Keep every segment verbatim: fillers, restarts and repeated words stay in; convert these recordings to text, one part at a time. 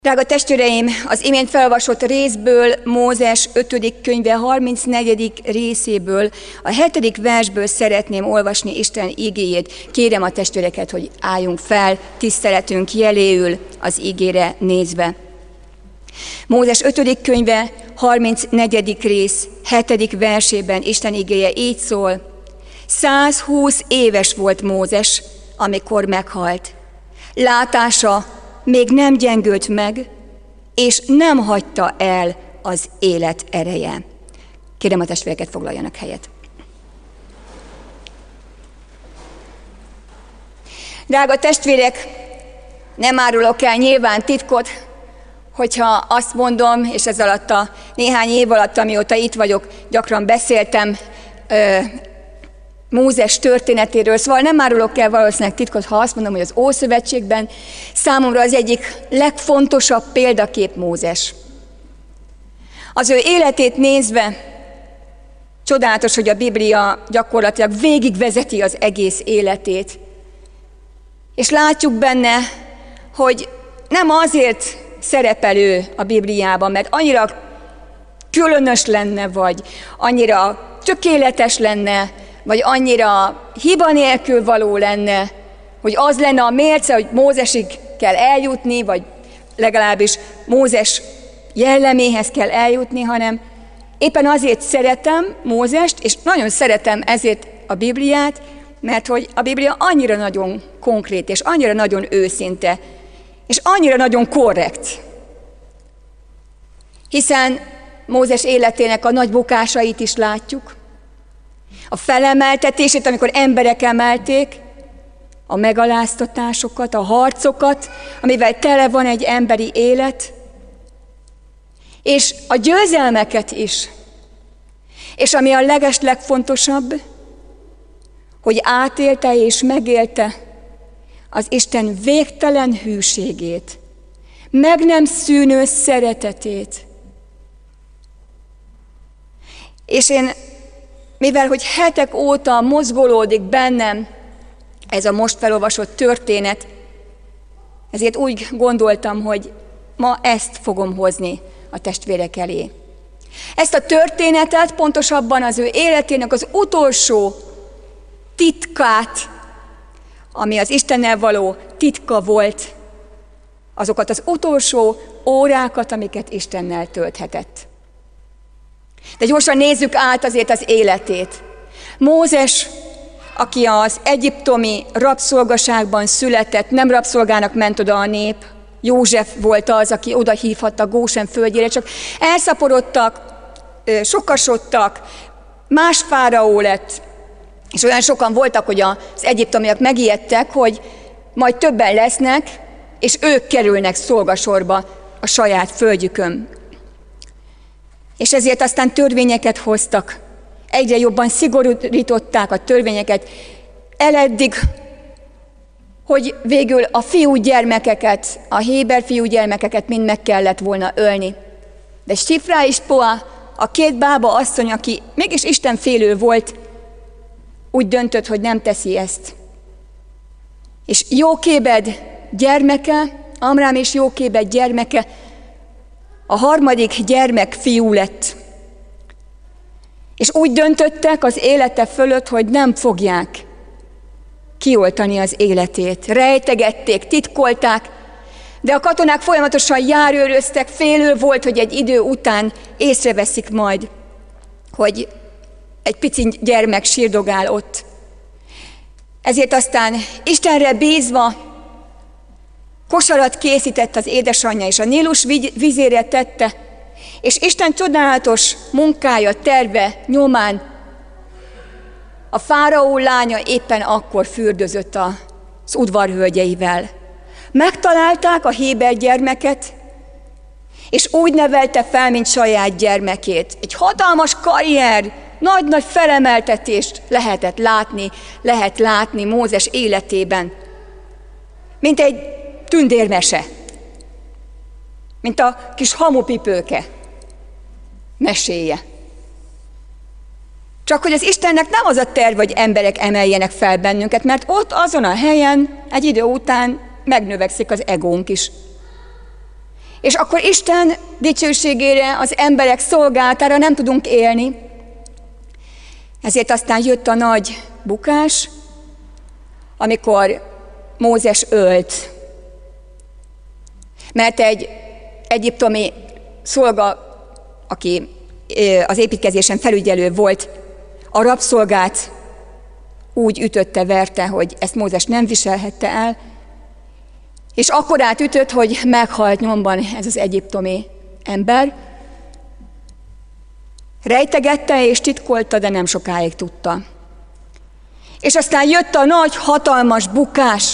Drága testvéreim, az imént felolvasott részből, Mózes ötödik könyve harmincnegyedik részéből, a hetedik versből szeretném olvasni Isten igéjét. Kérem a testvéreket, hogy álljunk fel, tiszteletünk jeléül az igére nézve. Mózes ötödik könyve harmincnegyedik rész, hetedik versében Isten igéje így szól. százhúsz éves volt Mózes, amikor meghalt. Látása még nem gyengült meg, és nem hagyta el az élet ereje. Kérem a testvéreket, foglaljanak helyet. Drága testvérek, nem árulok el nyilván titkot, hogyha azt mondom, és ez alatt a néhány év alatt, amióta itt vagyok, gyakran beszéltem ö, Mózes történetéről, szóval nem árulok el valószínűleg titkot, ha azt mondom, hogy az Ószövetségben számomra az egyik legfontosabb példakép Mózes. Az ő életét nézve csodálatos, hogy a Biblia gyakorlatilag végigvezeti az egész életét. És látjuk benne, hogy nem azért szerepel ő a Bibliában, mert annyira különös lenne, vagy annyira tökéletes lenne, vagy annyira hiba nélkül való lenne, hogy az lenne a mérce, hogy Mózesig kell eljutni, vagy legalábbis Mózes jelleméhez kell eljutni, hanem éppen azért szeretem Mózest, és nagyon szeretem ezért a Bibliát, mert hogy a Biblia annyira nagyon konkrét, és annyira nagyon őszinte, és annyira nagyon korrekt. Hiszen Mózes életének a nagy bukásait is látjuk, a felemeltetését, amikor emberek emelték, a megaláztatásokat, a harcokat, amivel tele van egy emberi élet, és a győzelmeket is. És ami a legeslegfontosabb, hogy átélte és megélte az Isten végtelen hűségét, meg nem szűnő szeretetét. És én, mivel hogy hetek óta mozgolódik bennem ez a most felolvasott történet, ezért úgy gondoltam, hogy ma ezt fogom hozni a testvérek elé. Ezt a történetet, pontosabban az ő életének az utolsó titkát, ami az Istennel való titka volt, azokat az utolsó órákat, amiket Istennel tölthetett. De gyorsan nézzük át azért az életét. Mózes, aki az egyiptomi rabszolgaságban született, nem rabszolgának ment oda a nép, József volt az, aki oda hívhatta Gósen földjére, csak elszaporodtak, sokasodtak, más fáraó lett, és olyan sokan voltak, hogy az egyiptomiak megijedtek, hogy majd többen lesznek, és ők kerülnek szolgasorba a saját földjükön. És ezért aztán törvényeket hoztak, egyre jobban szigorították a törvényeket, eleddig, hogy végül a fiúgyermekeket, a héber fiúgyermekeket mind meg kellett volna ölni. De Sifrá és Poá, a két bába asszony, aki mégis istenfélő volt, úgy döntött, hogy nem teszi ezt. És Jókébed gyermeke, Amrám és Jókébed gyermeke, a harmadik gyermek fiú lett. És úgy döntöttek az élete fölött, hogy nem fogják kioltani az életét. Rejtegették, titkolták, de a katonák folyamatosan járőröztek, félő volt, hogy egy idő után észreveszik majd, hogy egy pici gyermek sírdogál ott. Ezért aztán Istenre bízva kosarat készített az édesanyja, és a Nílus vizére tette, és Isten csodálatos munkája, terve nyomán a fáraó lánya éppen akkor fürdözött az udvarhölgyeivel. Megtalálták a héber gyermeket, és úgy nevelte fel, mint saját gyermekét. Egy hatalmas karrier, nagy-nagy felemeltetést lehetett látni, lehet látni Mózes életében, mint egy tündérmese, mint a kis hamupipőke meséje. Csak hogy az Istennek nem az a terv, hogy emberek emeljenek fel bennünket, mert ott azon a helyen egy idő után megnövekszik az egónk is. És akkor Isten dicsőségére, az emberek szolgálatára nem tudunk élni. Ezért aztán jött a nagy bukás, amikor Mózes ölt. Mert egy egyiptomi szolga, aki az építkezésen felügyelő volt, a rabszolgát úgy ütötte, verte, hogy ezt Mózes nem viselhette el, és akkorát ütött, hogy meghalt nyomban ez az egyiptomi ember. Rejtegette és titkolta, de nem sokáig tudta. És aztán jött a nagy, hatalmas bukás.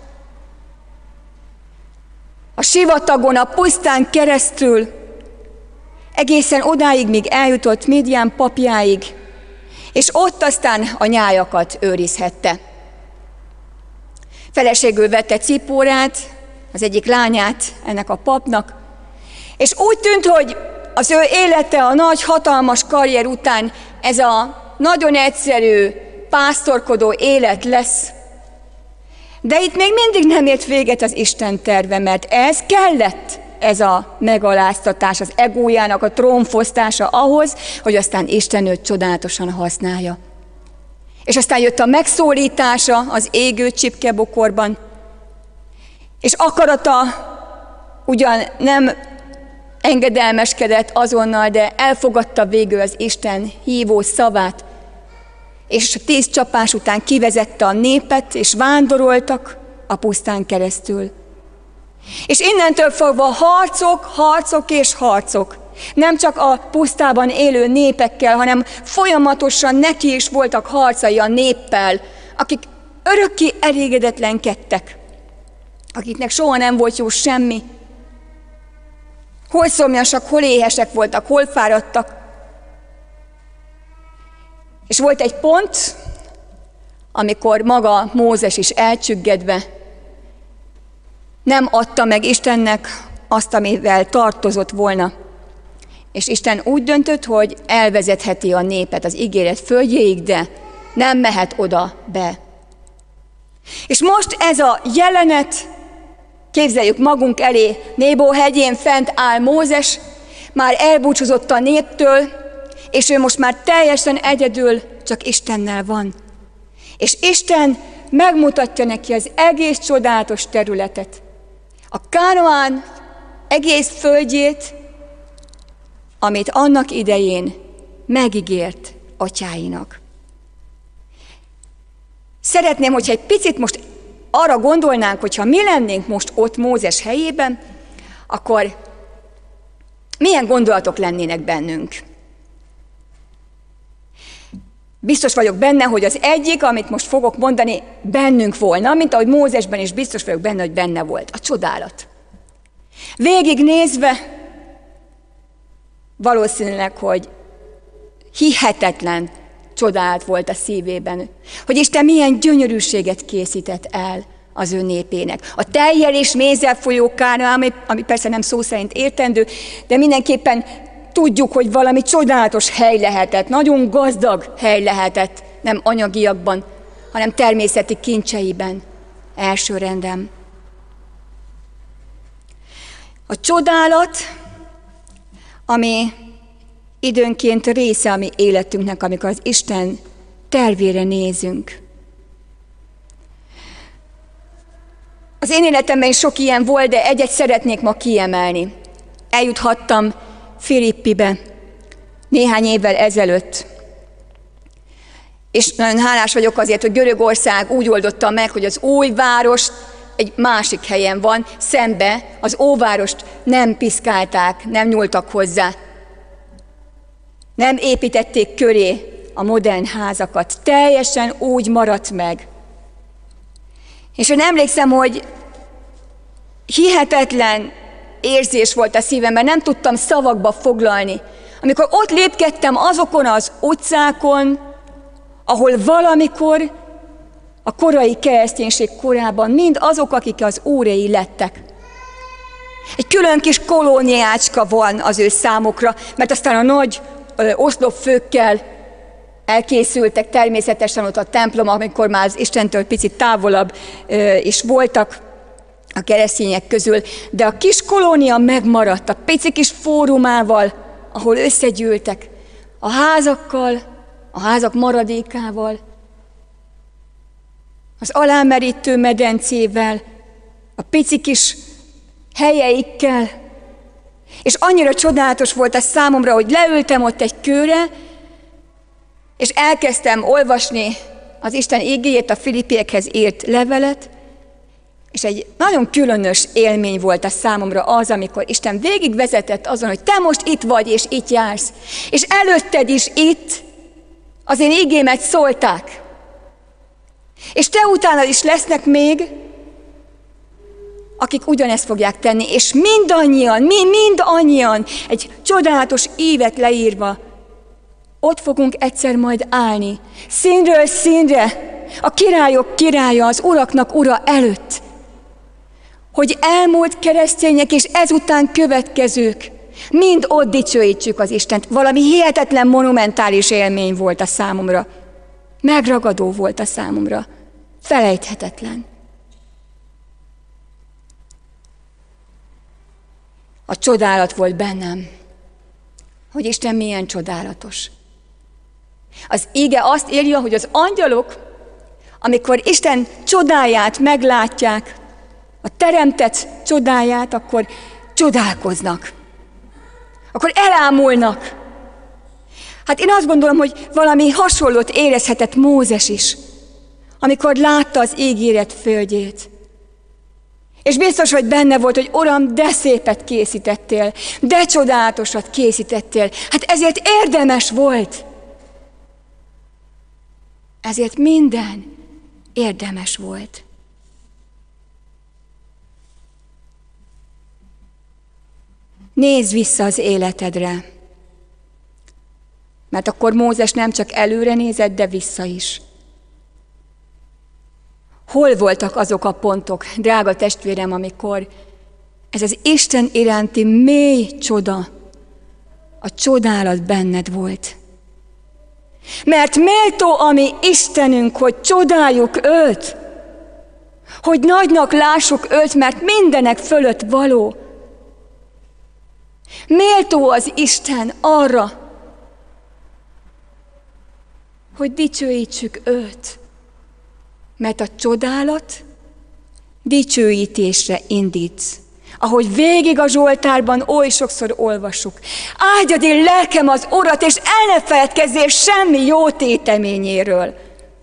A sivatagon, a pusztán keresztül, egészen odáig, míg eljutott Midian papjáig, és ott aztán a nyájakat őrizhette. Feleségül vette Cipórát, az egyik lányát ennek a papnak, és úgy tűnt, hogy az ő élete a nagy, hatalmas karrier után ez a nagyon egyszerű, pásztorkodó élet lesz. De itt még mindig nem ért véget az Isten terve, mert ez kellett, ez a megaláztatás, az egójának a trónfosztása ahhoz, hogy aztán Isten őt csodálatosan használja. És aztán jött a megszólítása az égő csipkebokorban, és akarata ugyan nem engedelmeskedett azonnal, de elfogadta végül az Isten hívó szavát, és a tíz csapás után kivezette a népet, és vándoroltak a pusztán keresztül. És innentől fogva harcok, harcok és harcok. Nem csak a pusztában élő népekkel, hanem folyamatosan neki is voltak harcai a néppel, akik örökké elégedetlenkedtek, akiknek soha nem volt jó semmi. Hol szomjasak, hol éhesek voltak, hol fáradtak. És volt egy pont, amikor maga Mózes is elcsüggedve nem adta meg Istennek azt, amivel tartozott volna. És Isten úgy döntött, hogy elvezetheti a népet az ígéret földjéig, de nem mehet oda be. És most ez a jelenet, képzeljük magunk elé, Nébó hegyén fent áll Mózes, már elbúcsúzott a néptől, és ő most már teljesen egyedül csak Istennel van. És Isten megmutatja neki az egész csodálatos területet. A Kánaán egész földjét, amit annak idején megígért atyáinak. Szeretném, hogyha egy picit most arra gondolnánk, hogyha mi lennénk most ott Mózes helyében, akkor milyen gondolatok lennének bennünk? Biztos vagyok benne, hogy az egyik, amit most fogok mondani, bennünk volna, mint ahogy Mózesben is biztos vagyok benne, hogy benne volt. A csodálat. Végignézve, valószínűleg, hogy hihetetlen csodálat volt a szívében, hogy Isten milyen gyönyörűséget készített el az ő népének. A tejjel és mézzel folyó Kánaán, ami, ami persze nem szó szerint értendő, de mindenképpen tudjuk, hogy valami csodálatos hely lehetett, nagyon gazdag hely lehetett, nem anyagiakban, hanem természeti kincseiben, elsőrendben. A csodálat, ami időnként része a mi életünknek, amikor az Isten tervére nézünk. Az én életemben is sok ilyen volt, de egyet szeretnék ma kiemelni. Eljuthattam Filippibe néhány évvel ezelőtt. És nagyon hálás vagyok azért, hogy Görögország úgy oldotta meg, hogy az új város egy másik helyen van, szembe az óvárost nem piszkálták, nem nyúltak hozzá. Nem építették köré a modern házakat, teljesen úgy maradt meg. És én emlékszem, hogy hihetetlen érzés volt a szívemben, nem tudtam szavakba foglalni. Amikor ott lépkedtem azokon az utcákon, ahol valamikor a korai kereszténység korában mind azok, akik az órei lettek. Egy külön kis kolóniácska van az ő számukra, mert aztán a nagy ö, oszlopfőkkel elkészültek természetesen ott a templom, amikor már az Istentől picit távolabb ö, is voltak. a keresztények közül, de a kis kolónia megmaradt a pici kis fórumával, ahol összegyűltek, a házakkal, a házak maradékával, az alámerítő medencével, a pici kis helyeikkel, és annyira csodálatos volt ez számomra, hogy leültem ott egy kőre, és elkezdtem olvasni az Isten igéjét, a Filippiekhez írt levelet, és egy nagyon különös élmény volt a számomra az, amikor Isten végigvezetett azon, hogy te most itt vagy, és itt jársz, és előtted is itt az én igémet szólták. És te utánad is lesznek még, akik ugyanezt fogják tenni, és mindannyian, mi mindannyian egy csodálatos ívet leírva, ott fogunk egyszer majd állni, színről színre, a királyok királya, az uraknak ura előtt, hogy elmúlt keresztények és ezután következők, mind ott dicsőítsük az Istent. Valami hihetetlen, monumentális élmény volt a számomra. Megragadó volt a számomra. Felejthetetlen. A csodálat volt bennem, hogy Isten milyen csodálatos. Az ige azt írja, hogy az angyalok, amikor Isten csodáját meglátják, a teremtett csodáját, akkor csodálkoznak. Akkor elámulnak. Hát én azt gondolom, hogy valami hasonlót érezhetett Mózes is, amikor látta az ígéret földjét. És biztos, hogy benne volt, hogy Uram, de szépet készítettél, de csodálatosat készítettél. Hát ezért érdemes volt. Ezért minden érdemes volt. Nézz vissza az életedre, mert akkor Mózes nem csak előre nézett, de vissza is. Hol voltak azok a pontok, drága testvérem, amikor ez az Isten iránti mély csoda, a csodálat benned volt? Mert méltó a mi Istenünk, hogy csodáljuk őt, hogy nagynak lássuk őt, mert mindenek fölött való. Méltó az Isten arra, hogy dicsőítsük őt, mert a csodálat dicsőítésre indít. Ahogy végig a Zsoltárban oly sokszor olvassuk. Áldjad én lelkem az Urat, és el ne feledkezzél semmi jó téteményéről.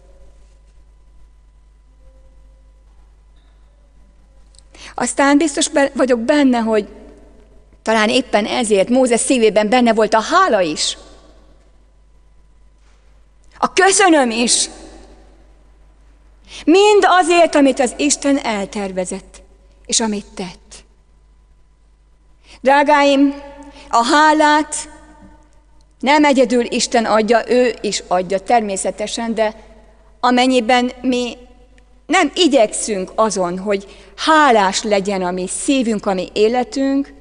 Aztán biztos vagyok benne, hogy talán éppen ezért Mózes szívében benne volt a hála is. A köszönöm is. Mind azért, amit az Isten eltervezett, és amit tett. Drágáim, a hálát nem egyedül Isten adja, ő is adja természetesen, de amennyiben mi nem igyekszünk azon, hogy hálás legyen a mi szívünk, a mi életünk,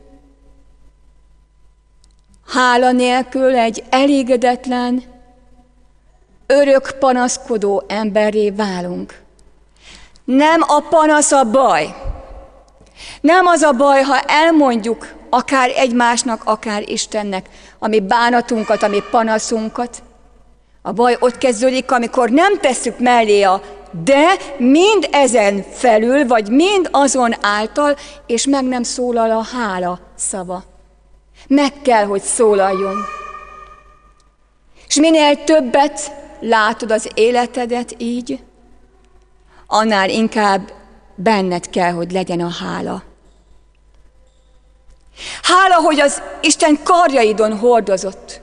hála nélkül egy elégedetlen, örök panaszkodó emberré válunk. Nem a panasz a baj. Nem az a baj, ha elmondjuk akár egymásnak, akár Istennek a mi bánatunkat, a mi panaszunkat. A baj ott kezdődik, amikor nem tesszük mellé a de mind ezen felül, vagy mind azon által, és meg nem szólal a hála szava. Meg kell, hogy szólaljon. És minél többet látod az életedet így, annál inkább benned kell, hogy legyen a hála. Hála, hogy az Isten karjaidon hordozott.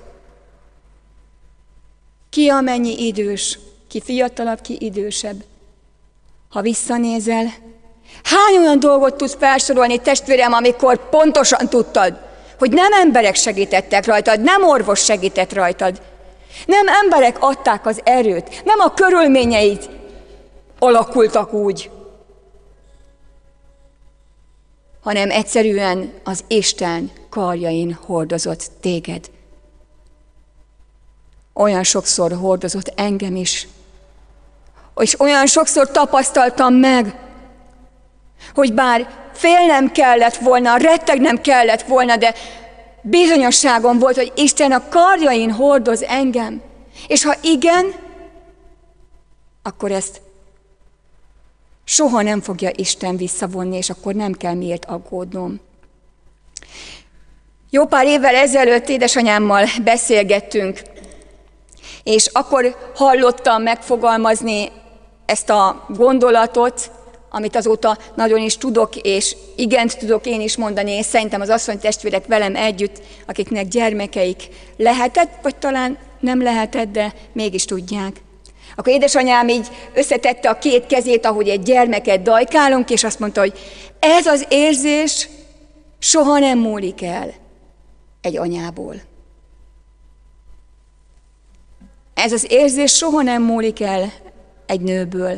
Ki amennyi idős, ki fiatalabb, ki idősebb. Ha visszanézel, hány olyan dolgot tudsz felsorolni, testvérem, amikor pontosan tudtad, hogy nem emberek segítettek rajtad, nem orvos segített rajtad, nem emberek adták az erőt, nem a körülményeid alakultak úgy, hanem egyszerűen az Isten karjain hordozott téged. Olyan sokszor hordozott engem is, és olyan sokszor tapasztaltam meg, hogy bár félnem kellett volna, rettegnem kellett volna, de bizonyosságom volt, hogy Isten a karjain hordoz engem. És ha igen, akkor ezt soha nem fogja Isten visszavonni, és akkor nem kell miért aggódnom. Jó pár évvel ezelőtt édesanyámmal beszélgettünk, és akkor hallottam megfogalmazni ezt a gondolatot, amit azóta nagyon is tudok, és igent tudok én is mondani, és szerintem az asszonytestvérek velem együtt, akiknek gyermekeik lehetett, vagy talán nem lehetett, de mégis tudják. Akkor édesanyám így összetette a két kezét, ahogy egy gyermeket dajkálunk, és azt mondta, hogy ez az érzés soha nem múlik el egy anyából. Ez az érzés soha nem múlik el egy nőből.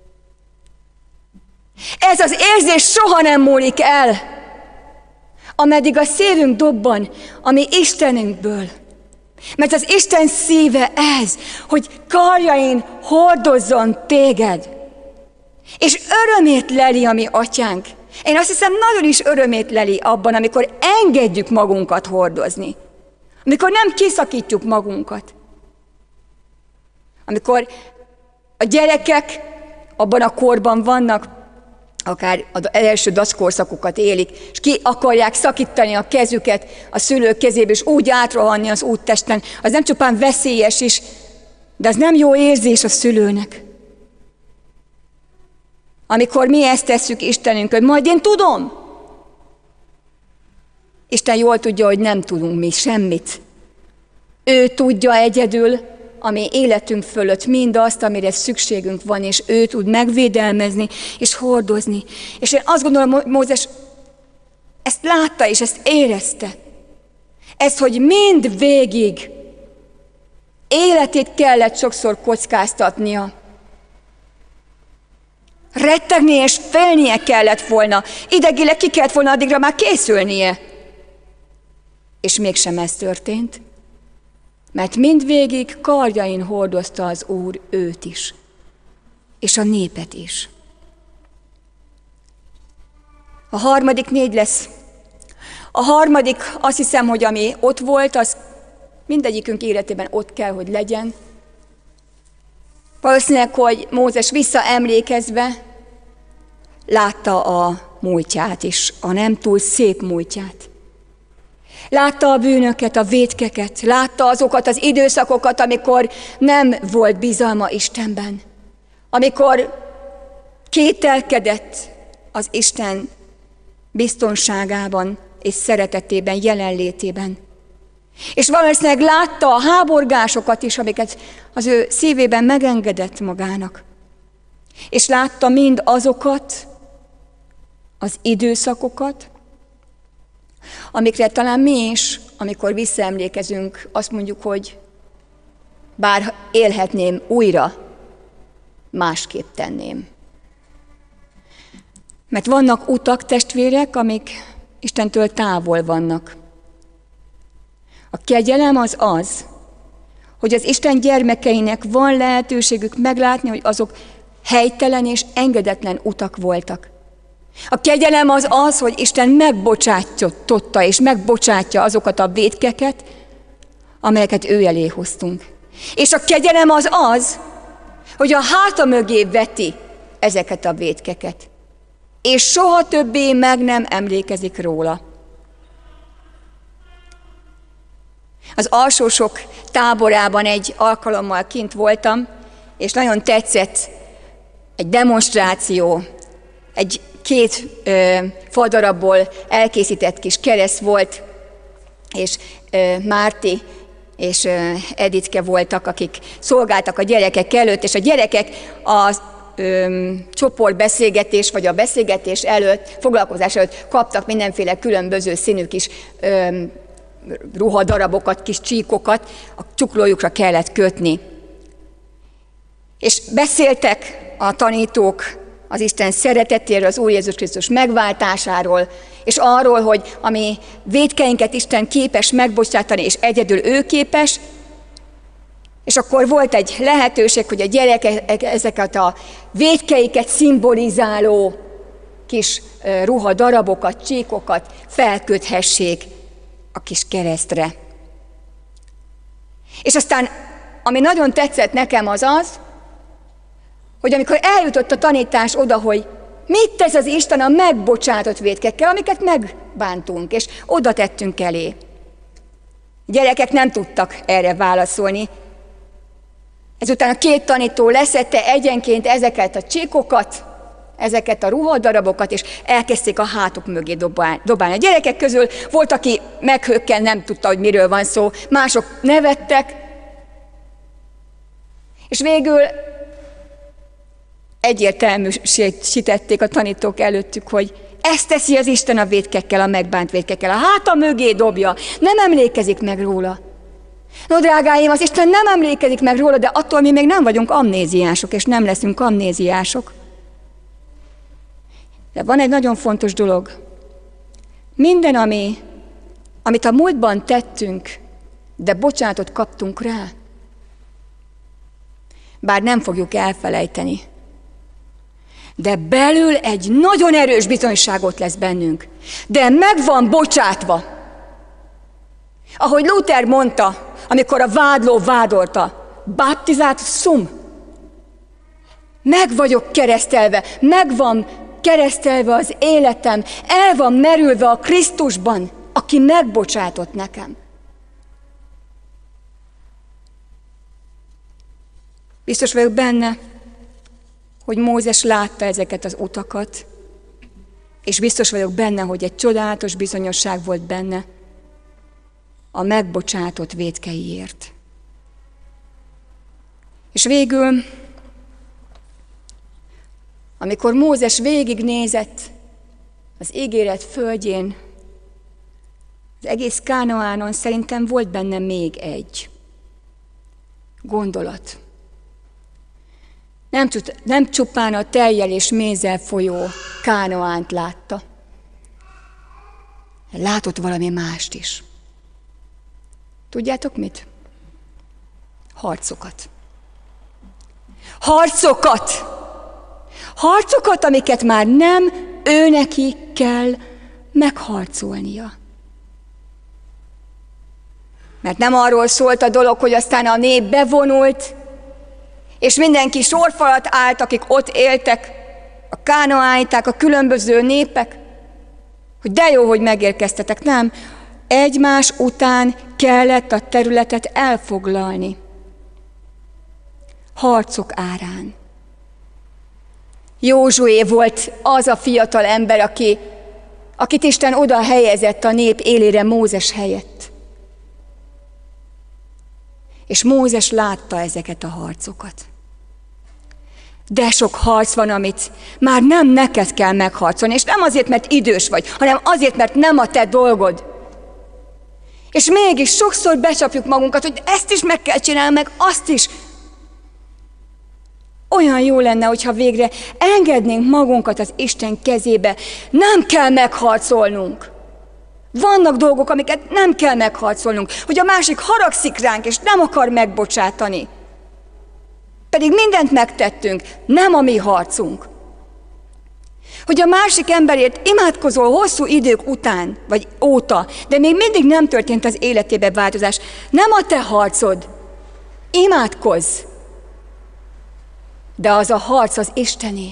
Ez az érzés soha nem múlik el, ameddig a szívünk dobban, ami Istenünkből. Mert az Isten szíve ez, hogy karjain hordozzon téged. És örömét leli a mi atyánk. Én azt hiszem, nagyon is örömét leli abban, amikor engedjük magunkat hordozni. Amikor nem kiszakítjuk magunkat. Amikor a gyerekek abban a korban vannak, akár az első dackorszakokat élik, és ki akarják szakítani a kezüket a szülők kezébe, és úgy átrohanni az úttesten, az nem csupán veszélyes is, de az nem jó érzés a szülőnek. Amikor mi ezt tesszük Istenünkön, majd én tudom. Isten jól tudja, hogy nem tudunk mi semmit. Ő tudja egyedül, ami életünk fölött mindazt, amire szükségünk van, és ő tud megvédelmezni, és hordozni. És én azt gondolom, hogy Mózes ezt látta, és ezt érezte. Ezt, hogy mind végig életét kellett sokszor kockáztatnia. Rettegni és félnie kellett volna. Idegileg ki kellett volna addigra már készülnie. És mégsem ez történt. Mert mindvégig karjain hordozta az Úr őt is, és a népet is. A harmadik négy lesz. A harmadik, azt hiszem, hogy ami ott volt, az mindegyikünk életében ott kell, hogy legyen. Valószínűleg, hogy Mózes visszaemlékezve látta a múltját is, a nem túl szép múltját. Látta a bűnöket, a vétkeket, látta azokat az időszakokat, amikor nem volt bizalma Istenben. Amikor kételkedett az Isten biztonságában és szeretetében, jelenlétében. És valószínűleg látta a háborgásokat is, amiket az ő szívében megengedett magának. És látta mind azokat az időszakokat, amikre talán mi is, amikor visszaemlékezünk, azt mondjuk, hogy bár élhetném újra, másképp tenném. Mert vannak utak, testvérek, amik Istentől távol vannak. A kegyelem az az, hogy az Isten gyermekeinek van lehetőségük meglátni, hogy azok helytelen és engedetlen utak voltak. A kegyelem az az, hogy Isten megbocsátotta és megbocsátja azokat a vétkeket, amelyeket ő elé hoztunk. És a kegyelem az az, hogy a háta mögé veti ezeket a vétkeket, és soha többé meg nem emlékezik róla. Az alsósok táborában egy alkalommal kint voltam, és nagyon tetszett egy demonstráció, egy két ö, fadarabból elkészített kis kereszt volt, és ö, Márti és ö, Editke voltak, akik szolgáltak a gyerekek előtt, és a gyerekek a ö, csoportbeszélgetés, vagy a beszélgetés előtt, foglalkozás előtt kaptak mindenféle különböző színű kis ö, ruhadarabokat, kis csíkokat, a csuklójukra kellett kötni. És beszéltek a tanítók az Isten szeretetéről, az Úr Jézus Krisztus megváltásáról, és arról, hogy ami vétkeinket Isten képes megbocsátani, és egyedül ő képes, és akkor volt egy lehetőség, hogy a gyerekek ezeket a vétkeiket szimbolizáló kis ruhadarabokat, csíkokat felköthessék a kis keresztre. És aztán, ami nagyon tetszett nekem, az az, hogy amikor eljutott a tanítás oda, hogy mit tesz az Isten a megbocsátott vétkekkel, amiket megbántunk, és oda tettünk elé. Gyerekek nem tudtak erre válaszolni. Ezután a két tanító leszedte egyenként ezeket a csíkokat, ezeket a ruhadarabokat, és elkezdték a hátuk mögé dobálni. A gyerekek közül volt, aki meghökken, nem tudta, hogy miről van szó, mások nevettek, és végül egyértelműsítették a tanítók előttük, hogy ezt teszi az Isten a vétkekkel, a megbánt vétkekkel. A háta mögé dobja, nem emlékezik meg róla. No, drágáim, az Isten nem emlékezik meg róla, de attól mi még nem vagyunk amnéziások, és nem leszünk amnéziások. De van egy nagyon fontos dolog. Minden, ami, amit a múltban tettünk, de bocsánatot kaptunk rá, bár nem fogjuk elfelejteni, de belül egy nagyon erős bizonyságot lesz bennünk. De meg van bocsátva. Ahogy Luther mondta, amikor a vádló vádolta, baptizátus sum. Meg vagyok keresztelve, meg van keresztelve az életem, el van merülve a Krisztusban, aki megbocsátott nekem. Biztos vagyok benne, hogy Mózes látta ezeket az utakat, és biztos vagyok benne, hogy egy csodálatos bizonyosság volt benne a megbocsátott vétkeiért. És végül, amikor Mózes végignézett az ígéret földjén, az egész Kánaánon, szerintem volt benne még egy gondolat. Nem, nem csupán a tejjel és mézzel folyó Kánaánt látta. Látott valami mást is. Tudjátok mit? Harcokat. Harcokat! Harcokat, amiket már nem ő neki kell megharcolnia. Mert nem arról szólt a dolog, hogy aztán a nép bevonult, és mindenki sorfalat állt, akik ott éltek, a kánaániták, a különböző népek, hogy de jó, hogy megérkeztetek. Nem, egymás után kellett a területet elfoglalni. Harcok árán. Józsué volt az a fiatal ember, aki, akit Isten oda helyezett a nép élére Mózes helyett. És Mózes látta ezeket a harcokat. De sok harc van, amit már nem neked kell megharcolni, és nem azért, mert idős vagy, hanem azért, mert nem a te dolgod. És mégis sokszor becsapjuk magunkat, hogy ezt is meg kell csinálni, meg azt is. Olyan jó lenne, hogyha végre engednénk magunkat az Isten kezébe. Nem kell megharcolnunk. Vannak dolgok, amiket nem kell megharcolnunk, hogy a másik haragszik ránk, és nem akar megbocsátani. Pedig mindent megtettünk, nem a mi harcunk. Hogy a másik emberért imádkozol hosszú idők után, vagy óta, de még mindig nem történt az életébe változás. Nem a te harcod. Imádkozz. De az a harc az Istené.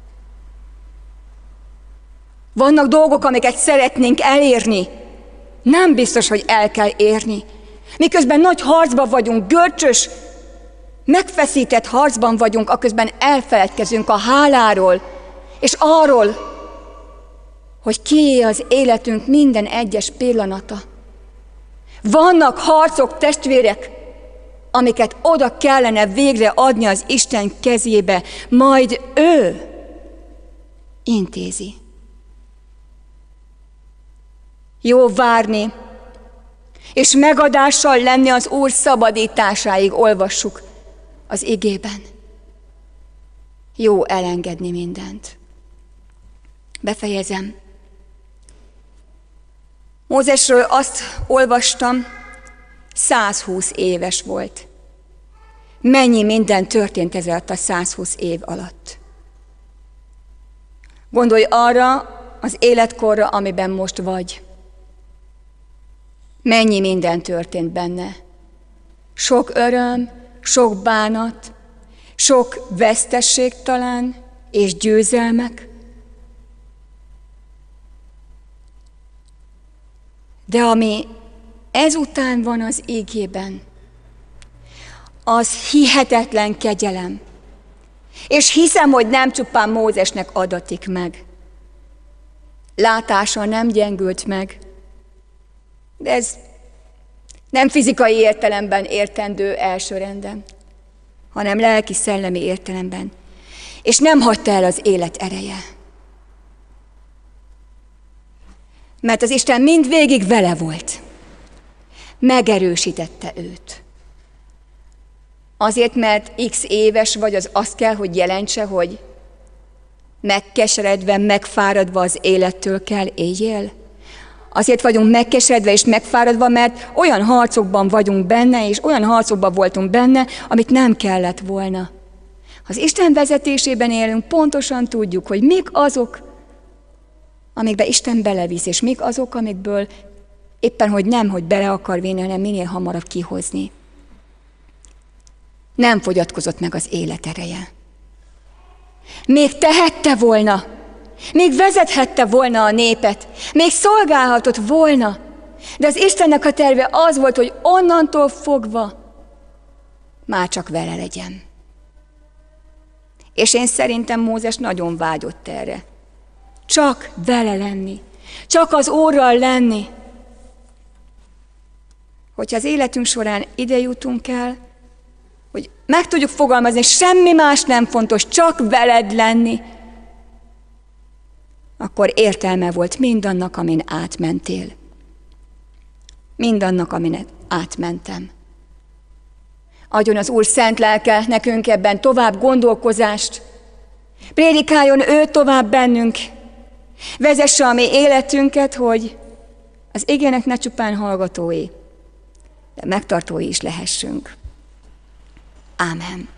Vannak dolgok, amiket szeretnénk elérni. Nem biztos, hogy el kell érni. Miközben nagy harcban vagyunk, görcsös, megfeszített harcban vagyunk, aközben elfeledkezünk a háláról, és arról, hogy kié az életünk minden egyes pillanata. Vannak harcok, testvérek, amiket oda kellene végre adni az Isten kezébe, majd ő intézi. Jó várni, és megadással lenni az Úr szabadításáig, olvassuk az igében. Jó elengedni mindent. Befejezem. Mózesről azt olvastam, százhúsz éves volt. Mennyi minden történt ez alatt a százhúsz év alatt. Gondolj arra az életkorra, amiben most vagy. Mennyi minden történt benne. Sok öröm, sok bánat, sok vesztesség talán, és győzelmek. De ami ezután van az ígében, az hihetetlen kegyelem. És hiszem, hogy nem csupán Mózesnek adatik meg. Látása nem gyengült meg, de ez nem fizikai értelemben értendő elsőrenden, hanem lelki-szellemi értelemben. És nem hagyta el az élet ereje. Mert az Isten mindvégig vele volt. Megerősítette őt. Azért, mert x éves vagy, az azt kell, hogy jelentse, hogy megkeseredve, megfáradva az élettől kell éljél. Azért vagyunk megkeseredve és megfáradva, mert olyan harcokban vagyunk benne, és olyan harcokban voltunk benne, amit nem kellett volna. Ha az Isten vezetésében élünk, pontosan tudjuk, hogy mik azok, amikbe Isten belevisz, és mik azok, amikből éppen, hogy nem, hogy bele akar vinni, hanem minél hamarabb kihozni. Nem fogyatkozott meg az élet ereje. Még tehette volna, még vezethette volna a népet, még szolgálhatott volna, de az Istennek a terve az volt, hogy onnantól fogva már csak vele legyen. És én szerintem Mózes nagyon vágyott erre. Csak vele lenni, csak az Úrral lenni. Hogyha az életünk során ide jutunk el, hogy meg tudjuk fogalmazni, semmi más nem fontos, csak veled lenni, akkor értelme volt mindannak, amin átmentél. Mindannak, amin átmentem. Adjon az Úr szent lelke nekünk ebben tovább gondolkozást, prédikáljon ő tovább bennünk, vezesse a mi életünket, hogy az igének ne csupán hallgatói, de megtartói is lehessünk. Ámen.